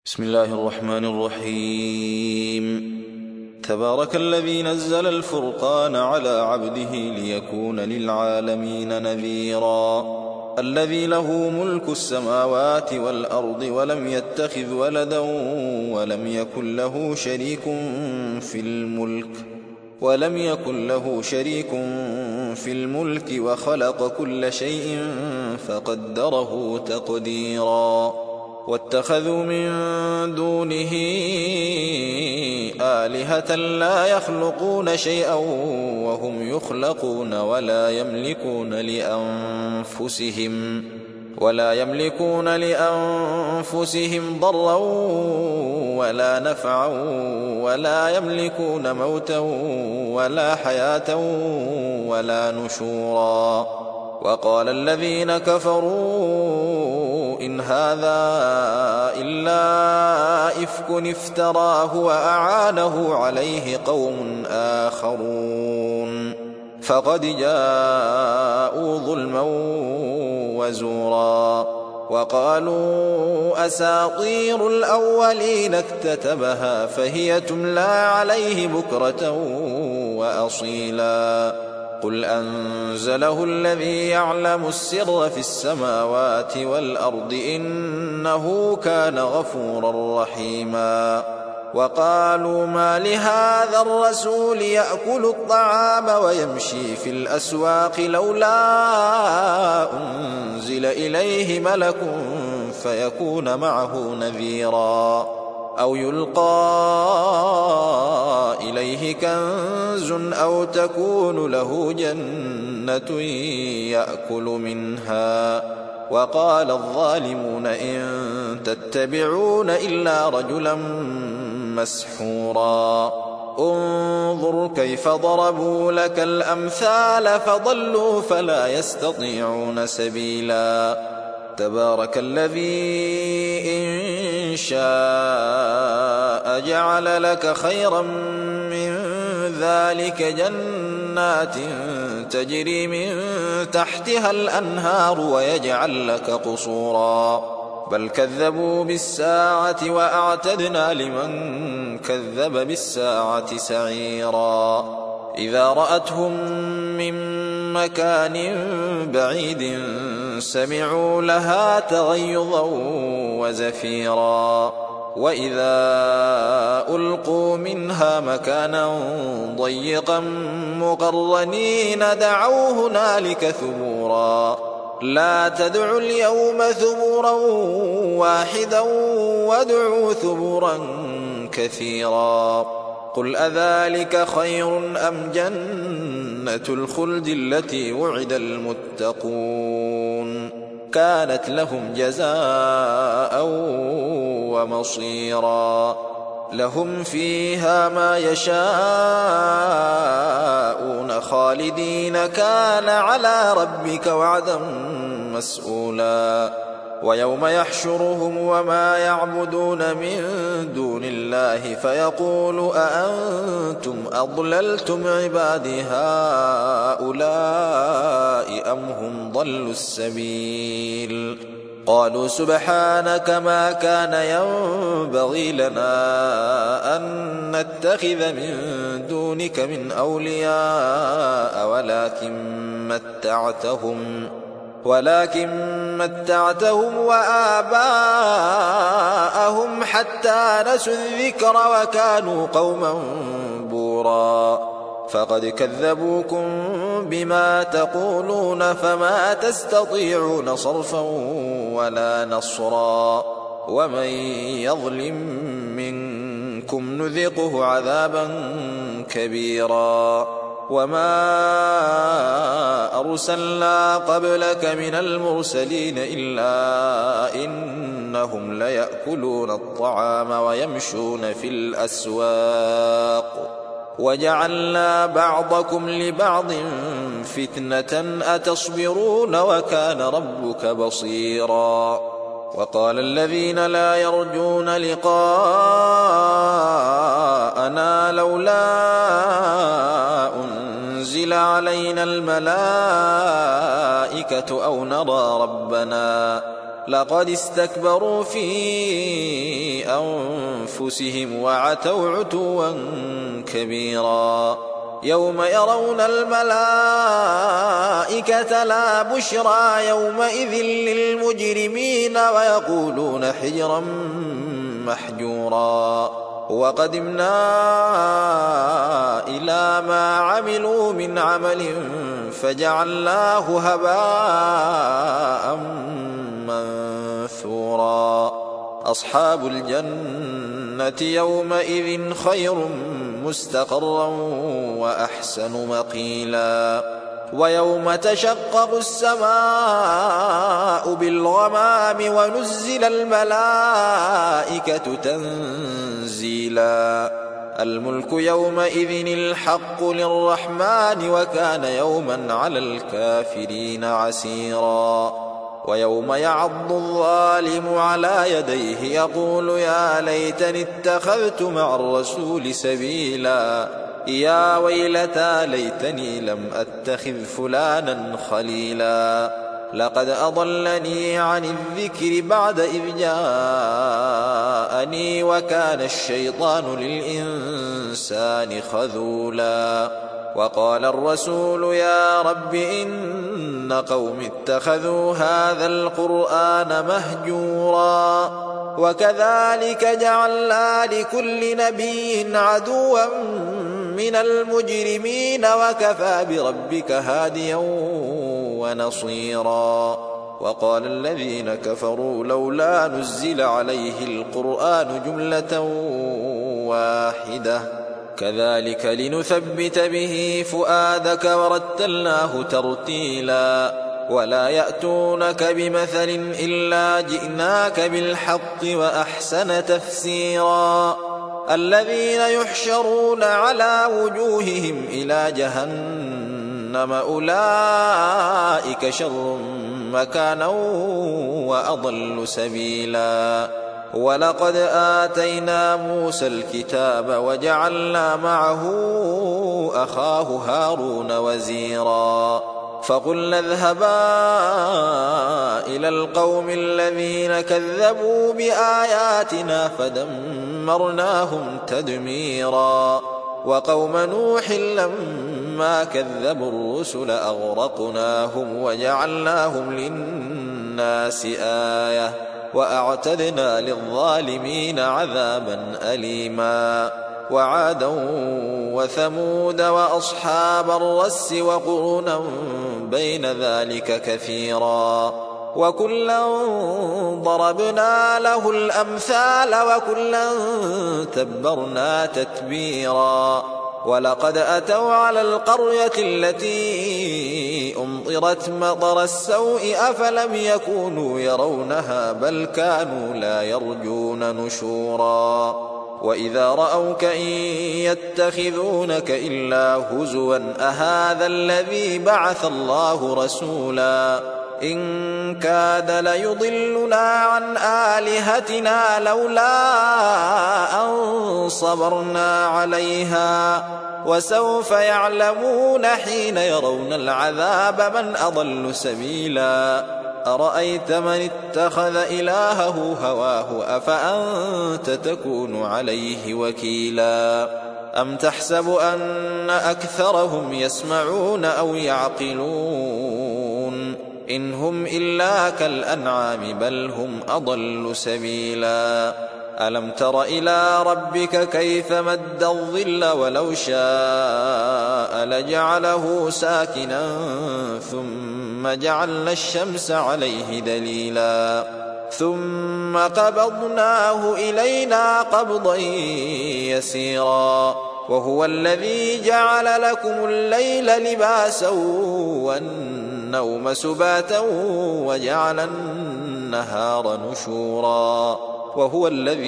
بسم الله الرحمن الرحيم. تبارك الذي نزل الفرقان على عبده ليكون للعالمين نذيرا. الذي له ملك السماوات والأرض ولم يتخذ ولدا ولم يكن له شريك في الملك وخلق كل شيء فقدره تقديرا. واتخذوا من دونه آلهة لا يخلقون شيئا وهم يخلقون ولا يملكون لأنفسهم ضرا ولا نفعا ولا يملكون موتا ولا حياة ولا نشورا. وقال الذين كفروا إن هذا إلا إفك افتراه وأعانه عليه قوم آخرون فقد جاءوا ظلما وزورا. وقالوا أساطير الأولين اكتتبها فهي تملى عليه بكرة وأصيلا. قل أنزله الذي يعلم السر في السماوات والأرض إنه كان غفورا رحيما. وقالوا ما لهذا الرسول يأكل الطعام ويمشي في الأسواق لولا أنزل إليه ملك فيكون معه نذيرا أو يلقى إليه كنز أو تكون له جنة يأكل منها. وقال الظالمون إن تتبعون إلا رجلا مسحورا. انظر كيف ضربوا لك الأمثال فضلوا فلا يستطيعون سبيلا. تبارك الذي إن شاء جعل لك خيرا من ذلك جنات تجري من تحتها الأنهار ويجعل لك قصورا بل كذبوا بالساعة وأعتدنا لمن كذب بالساعة سعيرا. إذا رأتهم من مكان بعيد سمعوا لها تغيظا وزفيرا. وإذا ألقوا منها مكانا ضيقا مقرنين دعوا هنالك ثبورا. لا تدعوا اليوم ثبورا واحدا وادعوا ثبورا كثيرا. قل أذلك خير أم جنة الخلد التي وعد المتقون كانت لهم جزاء ومصيرا. لهم فيها ما يشاءون خالدين كان على ربك وعدا مسؤولا. ويوم يحشرهم وما يعبدون من دون الله فيقول أأنتم أضللتم عبادي هؤلاء أم هم ضلوا السبيل. قالوا سبحانك ما كان ينبغي لنا أن نتخذ من دونك من أولياء ولكن متعتهم وآباءهم حتى نسوا الذكر وكانوا قوما بورا. فقد كذبوكم بما تقولون فما تستطيعون صرفا ولا نصرا. ومن يظلم منكم نذقه عذابا كبيرا. وما أرسلنا قبلك من المرسلين إلا إنهم ليأكلون الطعام ويمشون في الأسواق وجعلنا بعضكم لبعض فتنة أتصبرون وكان ربك بصيرا. وقال الذين لا يرجون لقاءنا لولا أنزل علينا الملائكة أو نرى ربنا لقد استكبروا في أنفسهم وعتوا عتوا كبيرا يوم يرون الملائكة لا بشرى يومئذ للمجرمين ويقولون حجرا محجورا وقدمنا إلى ما عملوا من عمل فجعلناه هباء منثورا أصحاب الجنة يومئذ خير مستقرا وأحسن مقيلا ويوم تشقق السماء بالغمام ونزل الملائكة تنزيلا الملك يومئذ الحق للرحمن وكان يوما على الكافرين عسيرا ويوم يعض الظالم على يديه يقول يا ليتني اتخذت مع الرسول سبيلا يا ويلتى ليتني لم أتخذ فلانا خليلا لقد أضلني عن الذكر بعد إذ جاءني وكان الشيطان للإنسان خذولا وقال الرسول يا رب إن قوم اتخذوا هذا القرآن مهجورا وكذلك جعلنا لكل نبي عدوا من المجرمين وكفى بربك هاديا ونصيرا وقال الذين كفروا لولا نزل عليه القرآن جملة واحدة كذلك لنثبت به فؤادك ورتلناه ترتيلا ولا يأتونك بمثل إلا جئناك بالحق وأحسن تفسيرا الذين يحشرون على وجوههم إلى جهنم أولئك شر مكانا وأضل سبيلا ولقد آتينا موسى الكتاب وجعلنا معه أخاه هارون وزيرا فقلنا اذهبا إلى القوم الذين كذبوا بآياتنا فدمرناهم تدميرا وقوم نوح لما كذبوا الرسل أغرقناهم وجعلناهم للناس آية وأعتدنا للظالمين عذابا أليما وعادا وثمود وأصحاب الرس وقرونا بين ذلك كثيرا وكلا ضربنا له الأمثال وكلا تبرنا تتبيرا ولقد أتوا على القرية التي أمطرت مطر السوء أفلم يكونوا يرونها بل كانوا لا يرجون نشورا وإذا رأوك إن يتخذونك إلا هزوا أهذا الذي بعث الله رسولا إن كاد ليضلنا عن آلهتنا لولا أن صبرنا عليها وسوف يعلمون حين يرون العذاب من أضل سبيلا أرأيت من اتخذ إلهه هواه أفأنت تكون عليه وكيلا أم تحسب أن أكثرهم يسمعون أو يعقلون إن هم إلا كالأنعام بل هم أضل سبيلا ألم تر إلى ربك كيف مد الظل ولو شاء لجعله ساكنا ثم جعلنا الشمس عليه دليلا ثم قبضناه إلينا قبضا يسيرا وهو الذي جعل لكم الليل لباسا والنوم سباتا وجعل النهار نشورا وهو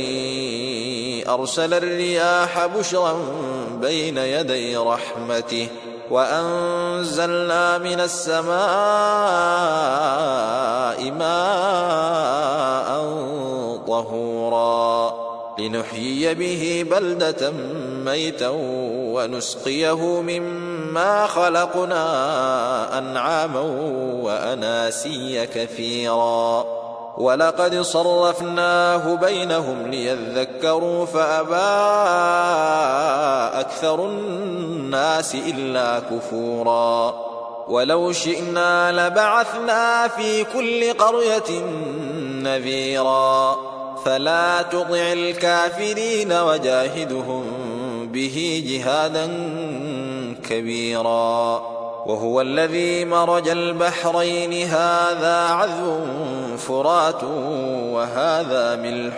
الذي أرسل الرياح بشرا بين يدي رحمته وأنزلنا من السماء ماء طهورا لنحيي به بلدة ميتا ونسقيه مما خلقنا أنعاما وأناسيا كثيرا ولقد صرفناه بينهم ليذكروا فأبى أكثر الناس إلا كفورا ولو شئنا لبعثنا في كل قرية نذيرا فلا تطع الكافرين وجاهدهم به جهادا كبيرا وهو الذي مرج البحرين هذا عذب فرات وهذا ملح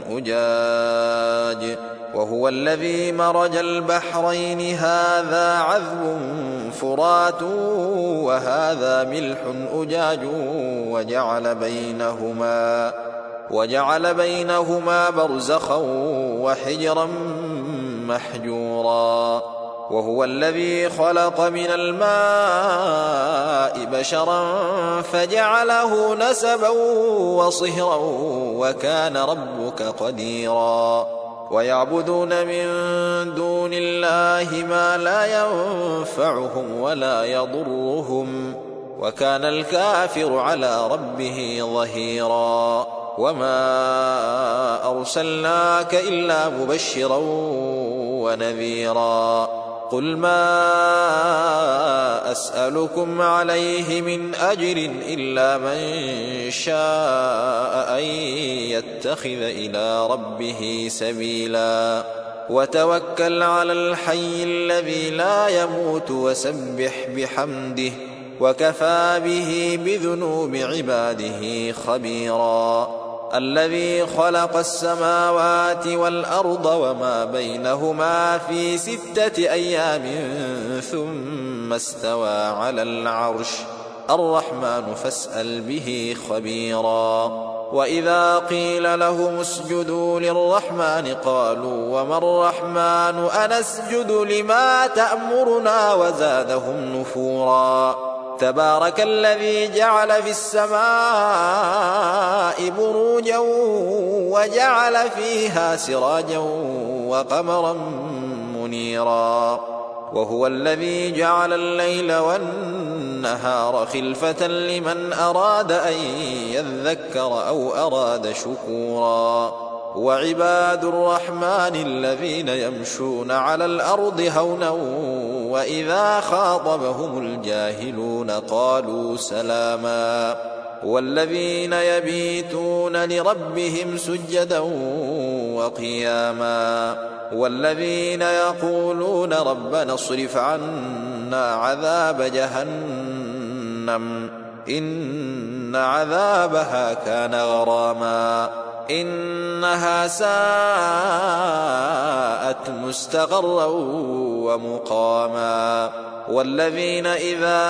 أجاج وهو الذي مرج البحرين هذا عذب فرات وهذا ملح أجاج وجعل بينهما برزخا وحجرا محجورا وهو الذي خلق من الماء بشرا فجعله نسبا وصهرا وكان ربك قديرا ويعبدون من دون الله ما لا ينفعهم ولا يضرهم وكان الكافر على ربه ظهيرا وما أرسلناك إلا مبشرا ونذيرا قل ما أسألكم عليه من أجر إلا من شاء أن يتخذ إلى ربه سبيلا وتوكل على الحي الذي لا يموت وسبح بحمده وكفى به بذنوب عباده خبيرا الذي خلق السماوات والأرض وما بينهما في 6 أيام ثم استوى على العرش الرحمن فاسأل به خبيرا وإذا قيل لهم اسجدوا للرحمن قالوا وما الرحمن أنسجد لما تأمرنا وزادهم نفورا تبارك الذي جعل في السماء بروجا وجعل فيها سراجا وقمرا منيرا وهو الذي جعل الليل والنهار خلفة لمن أراد أن يذكر أو أراد شكورا وعباد الرحمن الذين يمشون على الأرض هونا وإذا خاطبهم الجاهلون قالوا سلاما والذين يبيتون لربهم سجدا وقياما والذين يقولون ربنا اصرف عنا عذاب جهنم إن عذابها كان غراما إنها ساءت مستقرا ومقاما والذين إذا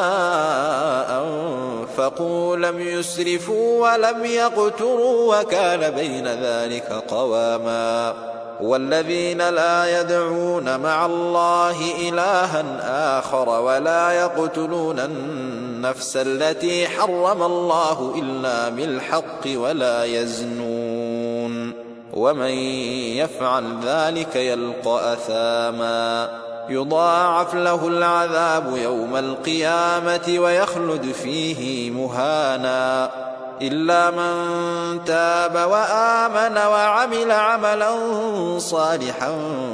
أنفقوا لم يسرفوا ولم يقتروا وكان بين ذلك قواما والذين لا يدعون مع الله إلها آخر ولا يقتلون النفس التي حرم الله إلا بالحق ولا يزنون ومن يفعل ذلك يلقى أثاما يضاعف له العذاب يوم القيامة ويخلد فيه مهانا إلا من تاب وآمن وعمل عملا صالحا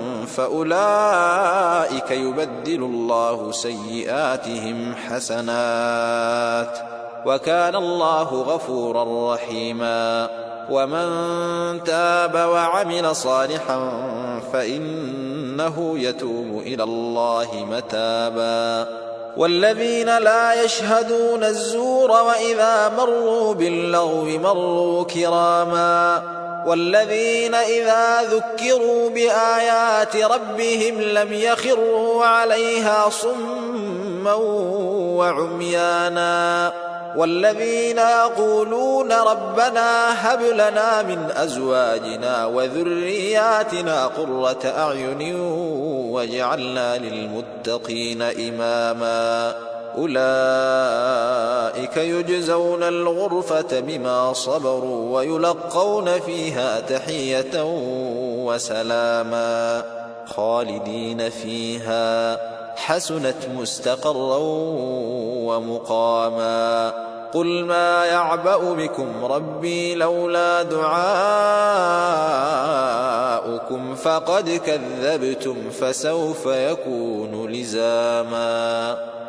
فأولئك يبدل الله سيئاتهم حسنات وكان الله غفورا رحيما ومن تاب وعمل صالحا فإنه يتوب إلى الله متابا والذين لا يشهدون الزور وإذا مروا باللغو مروا كراما والذين إذا ذكروا بآيات ربهم لم يخروا عليها صما وعميانا والذين يقولون ربنا هب لنا من أزواجنا وذرياتنا قرة أعين واجعلنا للمتقين إماما أولئك يجزون الغرفة بما صبروا ويلقون فيها تحية وسلاما خالدين فيها حسنت مستقرا ومقاما قل ما يعبأ بكم ربي لولا دعاؤكم فقد كذبتم فسوف يكون لزاما.